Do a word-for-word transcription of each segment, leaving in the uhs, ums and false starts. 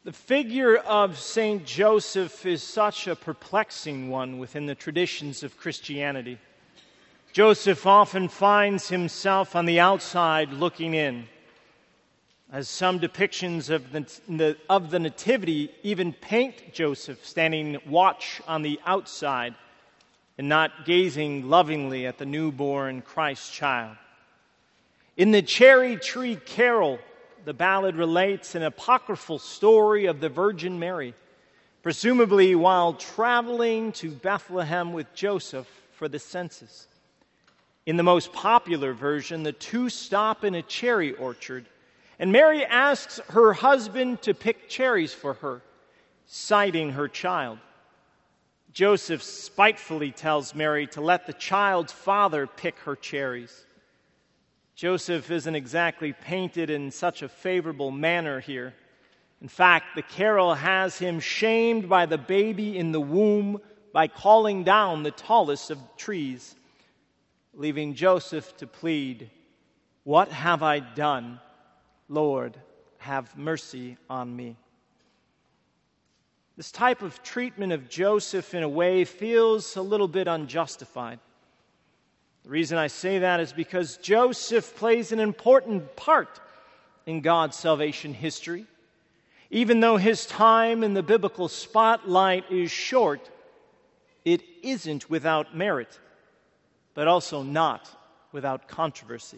The figure of Saint Joseph is such a perplexing one within the traditions of Christianity. Joseph often finds himself on the outside looking in, as some depictions of the, of the Nativity even paint Joseph standing watch on the outside and not gazing lovingly at the newborn Christ child. In the Cherry Tree Carol, the ballad relates an apocryphal story of the Virgin Mary, presumably while traveling to Bethlehem with Joseph for the census. In the most popular version, the two stop in a cherry orchard, and Mary asks her husband to pick cherries for her, citing her child. Joseph spitefully tells Mary to let the child's father pick her cherries. Joseph isn't exactly painted in such a favorable manner here. In fact, the carol has him shamed by the baby in the womb by calling down the tallest of trees, leaving Joseph to plead, "What have I done? Lord, have mercy on me." This type of treatment of Joseph, in a way, feels a little bit unjustified. The reason I say that is because Joseph plays an important part in God's salvation history. Even though his time in the biblical spotlight is short, it isn't without merit, but also not without controversy.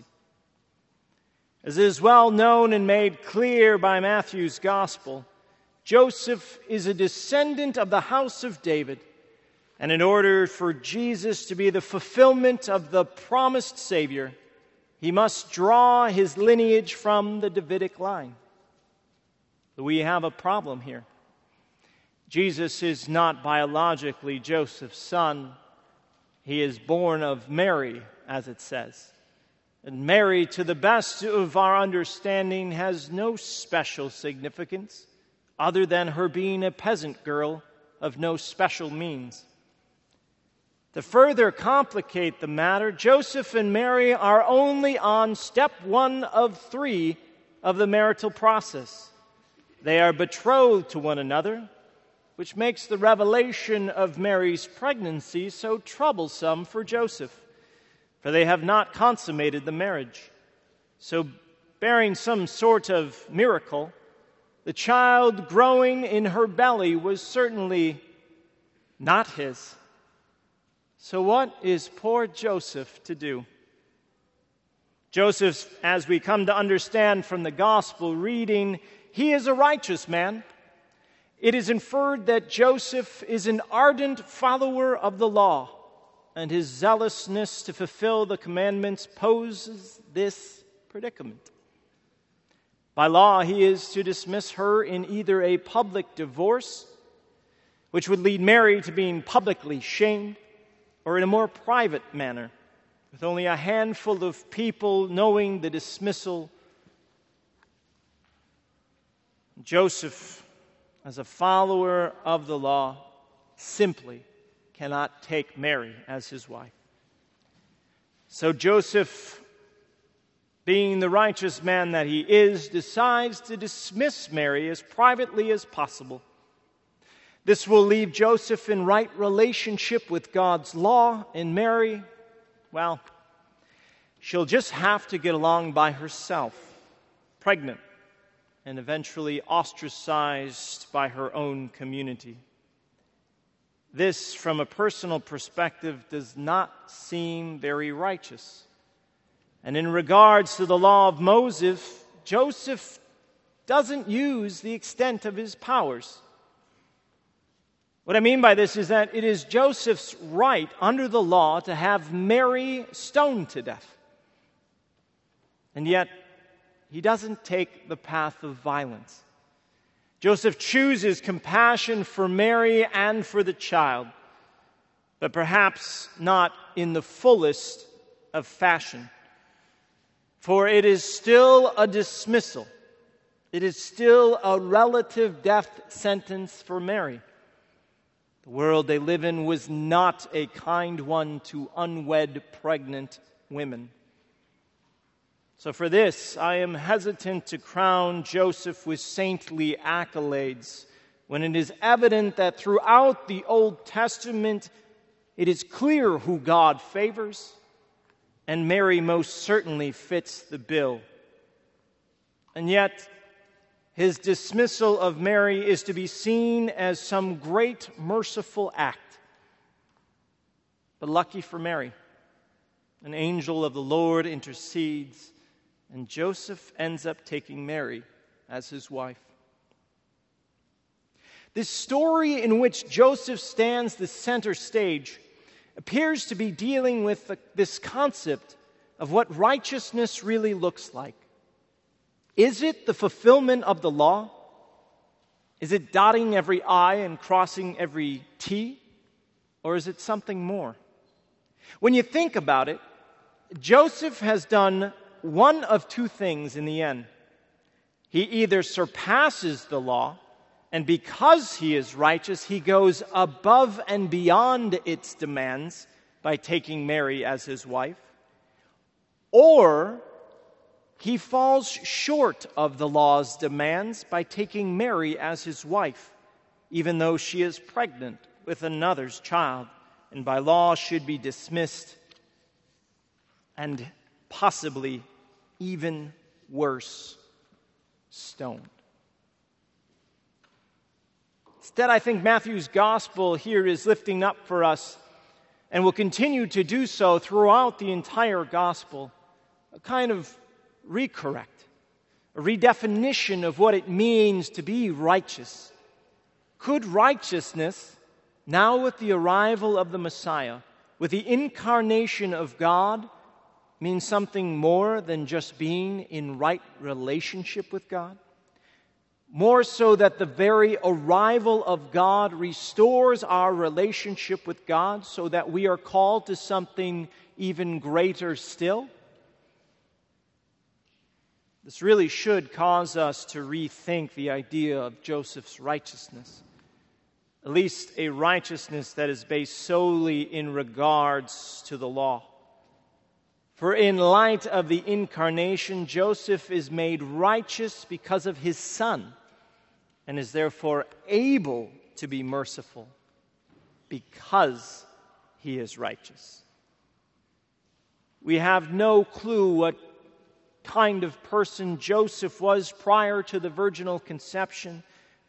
As is well known and made clear by Matthew's gospel, Joseph is a descendant of the house of David, and in order for Jesus to be the fulfillment of the promised Savior, he must draw his lineage from the Davidic line. But we have a problem here. Jesus is not biologically Joseph's son. He is born of Mary, as it says. And Mary, to the best of our understanding, has no special significance other than her being a peasant girl of no special means. To further complicate the matter, Joseph and Mary are only on step one of three of the marital process. They are betrothed to one another, which makes the revelation of Mary's pregnancy so troublesome for Joseph, for they have not consummated the marriage. So, bearing some sort of miracle, the child growing in her belly was certainly not his. So what is poor Joseph to do? Joseph, as we come to understand from the gospel reading, he is a righteous man. It is inferred that Joseph is an ardent follower of the law, and his zealousness to fulfill the commandments poses this predicament. By law, he is to dismiss her in either a public divorce, which would lead Mary to being publicly shamed, or in a more private manner, with only a handful of people knowing the dismissal. Joseph, as a follower of the law, simply cannot take Mary as his wife. So Joseph, being the righteous man that he is, decides to dismiss Mary as privately as possible. This will leave Joseph in right relationship with God's law, and Mary, well, she'll just have to get along by herself, pregnant, and eventually ostracized by her own community. This, from a personal perspective, does not seem very righteous. And in regards to the law of Moses, Joseph doesn't use the extent of his powers. What I mean by this is that it is Joseph's right under the law to have Mary stoned to death. And yet, he doesn't take the path of violence. Joseph chooses compassion for Mary and for the child, but perhaps not in the fullest of fashion. For it is still a dismissal. It is still a relative death sentence for Mary. The world they live in was not a kind one to unwed pregnant women. So for this, I am hesitant to crown Joseph with saintly accolades, when it is evident that throughout the Old Testament, it is clear who God favors, and Mary most certainly fits the bill. And yet, his dismissal of Mary is to be seen as some great merciful act. But lucky for Mary, an angel of the Lord intercedes, and Joseph ends up taking Mary as his wife. This story, in which Joseph stands the center stage, appears to be dealing with the, this concept of what righteousness really looks like. Is it the fulfillment of the law? Is it dotting every I and crossing every T? Or is it something more? When you think about it, Joseph has done one of two things in the end. He either surpasses the law, and because he is righteous, he goes above and beyond its demands by taking Mary as his wife, or he falls short of the law's demands by taking Mary as his wife, even though she is pregnant with another's child, and by law should be dismissed and possibly even worse, stoned. Instead, I think Matthew's gospel here is lifting up for us, and will continue to do so throughout the entire gospel, a kind of recorrect, a redefinition of what it means to be righteous. Could righteousness, now with the arrival of the Messiah, with the incarnation of God, mean something more than just being in right relationship with God? More so that the very arrival of God restores our relationship with God, so that we are called to something even greater still? This really should cause us to rethink the idea of Joseph's righteousness, at least a righteousness that is based solely in regards to the law. For in light of the incarnation, Joseph is made righteous because of his Son, and is therefore able to be merciful because he is righteous. We have no clue what kind of person Joseph was prior to the virginal conception,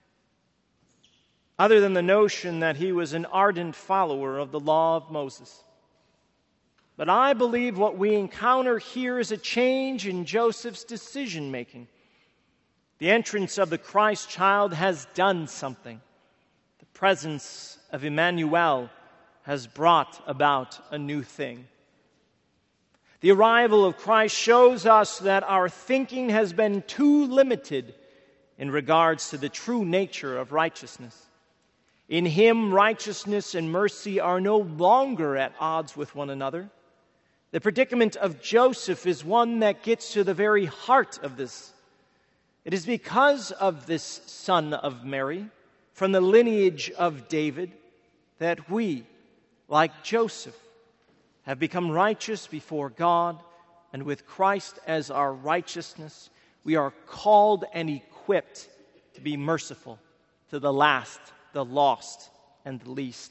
other than the notion that he was an ardent follower of the law of Moses. But I believe what we encounter here is a change in Joseph's decision-making. The entrance of the Christ child has done something. The presence of Emmanuel has brought about a new thing. The arrival of Christ shows us that our thinking has been too limited in regards to the true nature of righteousness. In Him, righteousness and mercy are no longer at odds with one another. The predicament of Joseph is one that gets to the very heart of this. It is because of this son of Mary, from the lineage of David, that we, like Joseph, have become righteous before God, and with Christ as our righteousness, we are called and equipped to be merciful to the last, the lost, and the least.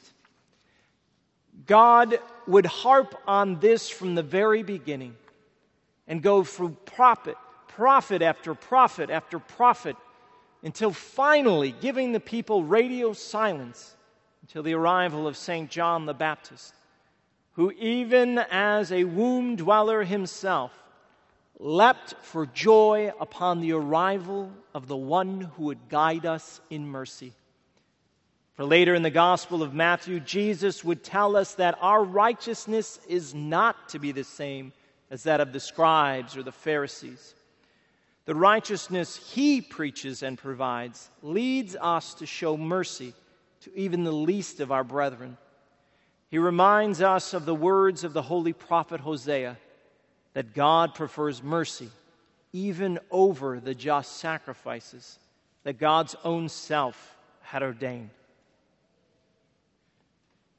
God would harp on this from the very beginning and go through prophet, prophet after prophet after prophet, until finally giving the people radio silence until the arrival of Saint John the Baptist, who even as a womb dweller himself leapt for joy upon the arrival of the one who would guide us in mercy. For later in the Gospel of Matthew, Jesus would tell us that our righteousness is not to be the same as that of the scribes or the Pharisees. The righteousness He preaches and provides leads us to show mercy to even the least of our brethren. He reminds us of the words of the holy prophet Hosea, that God prefers mercy even over the just sacrifices that God's own self had ordained.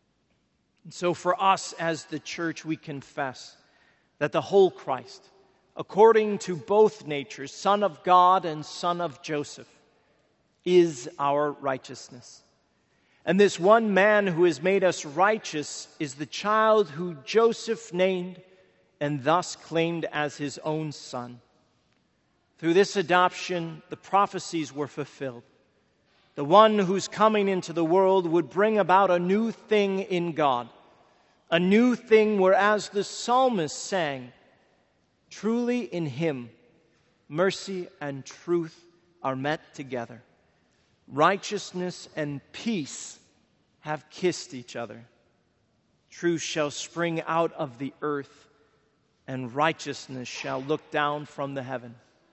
And so for us as the church, we confess that the whole Christ, according to both natures, Son of God and Son of Joseph, is our righteousness. And this one man who has made us righteous is the child who Joseph named and thus claimed as his own son. Through this adoption, the prophecies were fulfilled. The one who's coming into the world would bring about a new thing in God, a new thing where, as the psalmist sang, truly in him mercy and truth are met together. Righteousness and peace have kissed each other. Truth shall spring out of the earth, and righteousness shall look down from the heaven.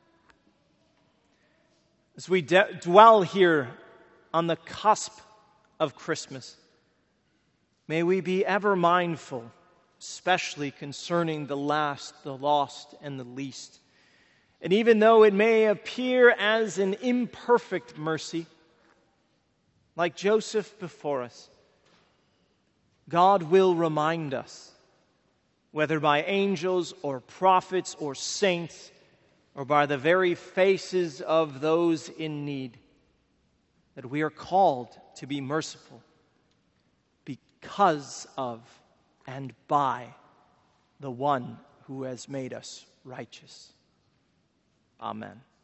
As we de- dwell here on the cusp of Christmas, may we be ever mindful, especially concerning the last, the lost, and the least. And even though it may appear as an imperfect mercy, like Joseph before us, God will remind us, whether by angels or prophets or saints, or by the very faces of those in need, that we are called to be merciful because of and by the one who has made us righteous. Amen.